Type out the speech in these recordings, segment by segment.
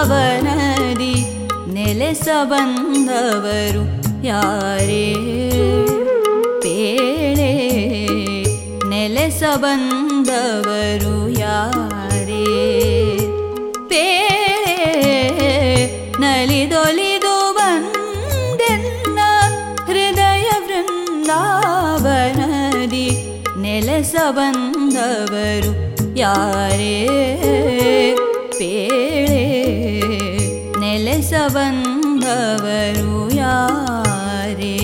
ವೃಂದಾವನದಿ ನೆಲೆಸ ಬಂದವರು ಯಾರೇ ಪೇಳೆ ನೆಲೆಸ ಬಂದವರು ಯಾರೇ ಪೇಳೆ ನಲಿದೊಲಿದು ಬಂದೆನ್ನ ಹೃದಯ ವೃಂದಾವನದಿ ನೆಲೆಸ ಬಂದವರು ಯಾರೇ ಪೇಳೆ ನೆಲೆಸ ಬಂದವರು ಯಾರೇ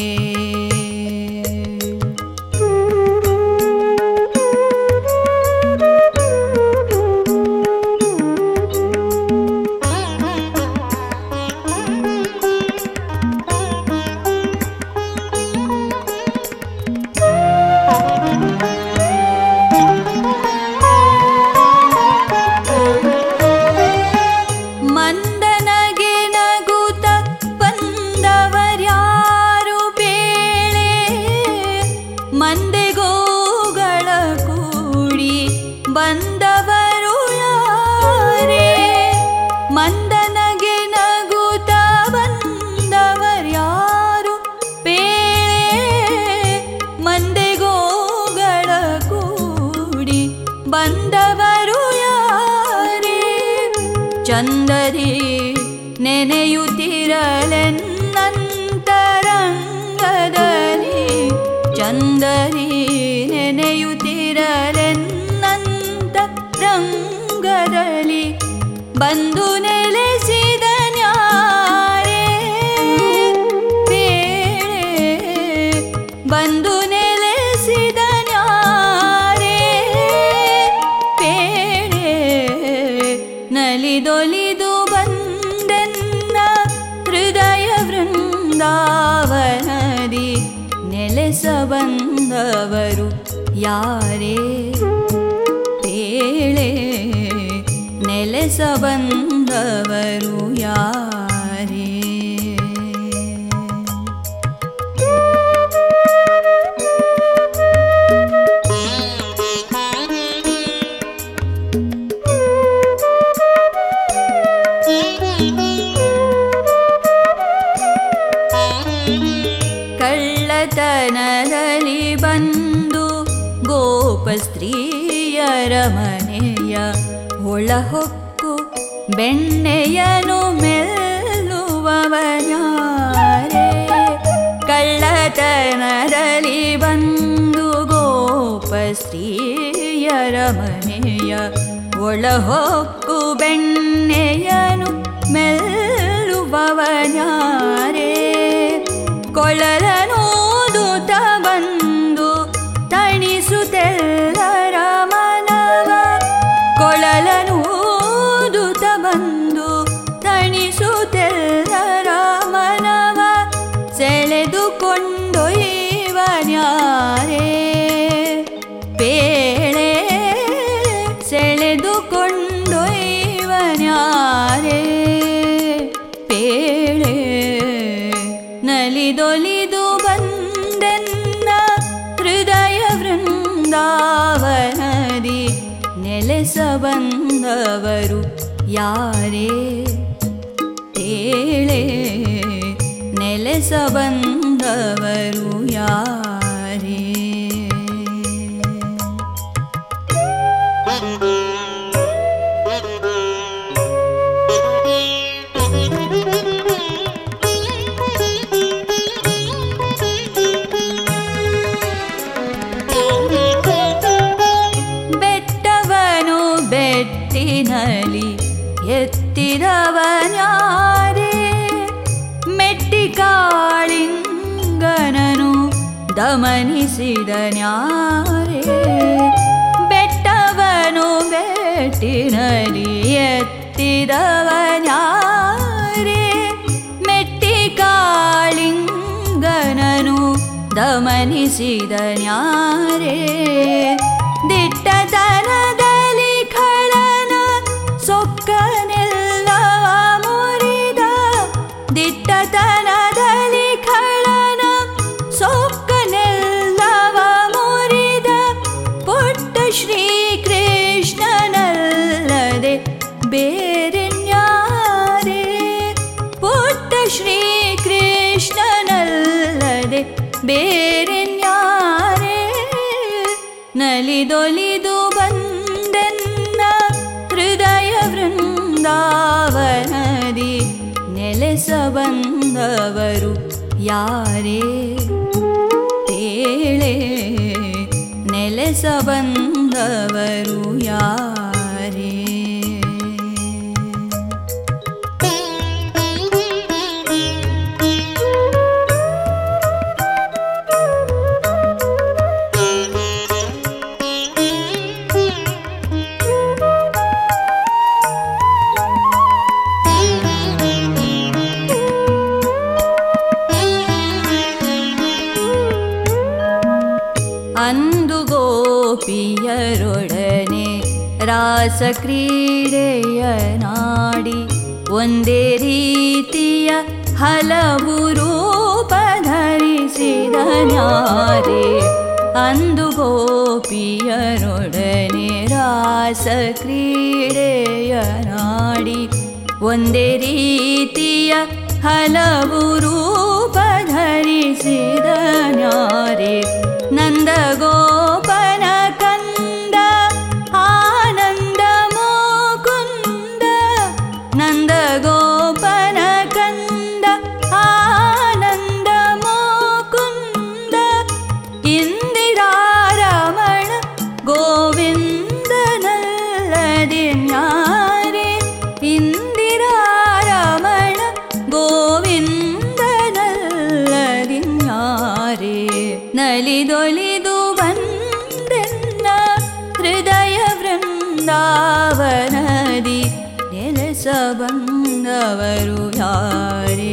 ಮಂದೆಗೋಗಳ ಕೂಡಿ ಬಂದವರು ಯಾರೇ ಮಂದನಗೆ ನಗುತ್ತ ಬಂದವರ್ಯಾರು ಪೇಳೆ ಮಂದೆಗೋಗಳ ಕೂಡಿ ಬಂದವರು ಯಾರೇ ಚಂದರಿ ನೆನೆಯುತ್ತಿರಲೆನ್ನಂತರಂಗದಲ್ಲಿ ಚಂದರಿ ನೆನೆಯುತ್ತಿರಲೆನ್ನಂತ ರಂಗದಲ್ಲಿ ಬಂದು ನೆಲೆಸಿದ ನ್ಯಾರೇ ಪೇಳೆ ಬಂದು ನೆಲೆಸಿದ ನ್ಯಾರೇ ಪೇಳೆ ನಲಿದೊಲಿದು ಬಂದೆನ್ನ ಹೃದಯ ವೃಂದಾವನದಿ ನೆಲೆಸ ಬಂದವರು ಯಾರೇ ಪೇಳೆ ನೆಲೆಸ ಬಂದವರು ಯಾರೇ ಕಳ್ಳತನದಲ್ಲಿ ಬಂದು ಗೋಪಸ್ತ್ರೀಯರ ಮನೆಯ ಒಳಹೊಕ್ಕು ಬೆಣ್ಣೆಯನು ಮೆಲ್ಲುವವರ್ಯಾರೇ ಕಳ್ಳತನದಲ್ಲಿ ಬಂದು ಗೋಪಸ್ತ್ರೀಯರ ಮನೆಯ ಒಳಹೊಕ್ಕು ಬೆಣ್ಣೆಯನು ಮೆಲ್ಲುವವರ್ಯಾರೇ ಕೊಳಲನೂದುತ್ತ ಬಂದು ತಣಿಸುತ್ತೆಲ್ಲರ ಮನವ ಕೊಳಲನೂದುತ್ತ ಬಂದು ತಣಿಸುತ್ತೆಲ್ಲರ ಮನವ ಸೆಳೆದುಕೊಂಡೊಯ್ವನ್ಯಾರೇ ಪೇಳೆ ಸೆಳೆದುಕೊಂಡೊಯ್ವನ್ಯಾರೇ ಪೇಳೆ ನಲಿದೊಲಿದು ಬಂದೆನ್ನ ಹೃದಯ ವೃಂದಾವನದಿ ನೆಲೆಸ ಬಂದವರು ಯಾರೇ ಪೇಳೆ ನೆಲೆಸ ಬಂದವರು ಯಾರೇ ಬೆಟ್ಟಿನಲಿ ಎತ್ತಿದವನ್ಯಾರೇ ಮೆಟ್ಟಿ ಕಾಳಿಂಗನನು ದಮನಿಸಿದನ್ಯಾರೇ ಬೆಟ್ಟವನು ಬೆಟ್ಟಿನಲಿ ಎತ್ತಿದವನ್ಯಾರೇ ಮೆಟ್ಟಿ ಕಾಳಿಂಗನನು ದಮನಿಸಿದನ್ಯಾರೇ ದಿಟ್ಟತನದಲ್ಲಿ ಖಳನ ಸೊಕ್ಕನೆಲ್ಲವ ಮುರಿದ ದಿಟ್ಟತನದಲ್ಲಿ ಖಳನ ಸೊಕ್ಕನೆಲ್ಲವ ಮುರಿದ ಪುಟ್ಟ ಶ್ರೀಕೃಷ್ಣನಲ್ಲದೆ ಬೇರೆನ್ಯಾರೇ ಶ್ರೀಕೃಷ್ಣನಲ್ಲದೆ ಬೇರೆನ್ಯಾರೇ ನಲಿದೊಲಿದು ಬಂದೆನ್ನ ಹೃದಯ ವೃಂದಾವನದಿ ನೆಲೆಸ ಬಂದವರು ಯಾರೇ ಪೇಳೆ ನೆಲೆಸ ಬಂದವರು ಯಾರೇ ಅಂದು ಗೋಪಿಯರೊಡನೆ ರಾಸ ಕ್ರೀಡೆಯ ನಾಡಿ ಒಂದೇ ರೀತಿಯ ಹಲವು ರೂಪ ಧರಿಸಿದ ನ್ಯಾರೆ ಅಂದು ಗೋಪಿಯರೊಡನೆ ರಾಸ ಕ್ರೀಡೆಯ ನಾಡಿ ಒಂದೇ ರೀತಿಯ ಹಲವು ರೂಪ ಧರಿಸಿದ ನ್ಯಾರೆ ನಂದ ಗೋಪನ ಕಂದ ಆನಂದ ಮುಕುಂದ ನಂದ ಗೋಪನ ಕಂದ ಆನಂದ ಮುಕುಂದ ಇಂದಿರಾರಮಣ ಗೋವಿಂದನಲ್ಲದಿನ್ಯಾರೆ ಇಂದಿರಾರಮಣ ಗೋವಿಂದನಲ್ಲದಿನ್ಯಾರೆ ನಲಿದೊಲಿದು ಬಂದೆನ್ನ ಹೃದಯ ವೃಂದಾವನದಿ ನೆಲೆಸ ಬಂದವರು ಯಾರೇ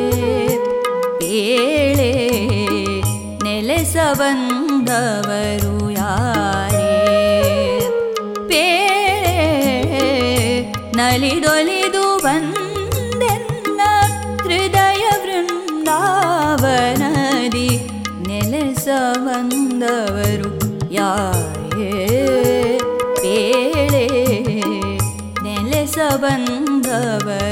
ಪೇಳೆ ನೆಲೆಸ ಬಂದವರು ಯಾರೇ ಪೇಳೆ ನಲಿದೊಲಿದು ಬಂದೆನ್ನ ಹೃದಯ ವೃಂದಾವನದಿ ನೆಲೆಸ ಬಂದವರು ಯಾರೇ ಪೇಳೆ ನೆಲೆಸ ಬಂದವರು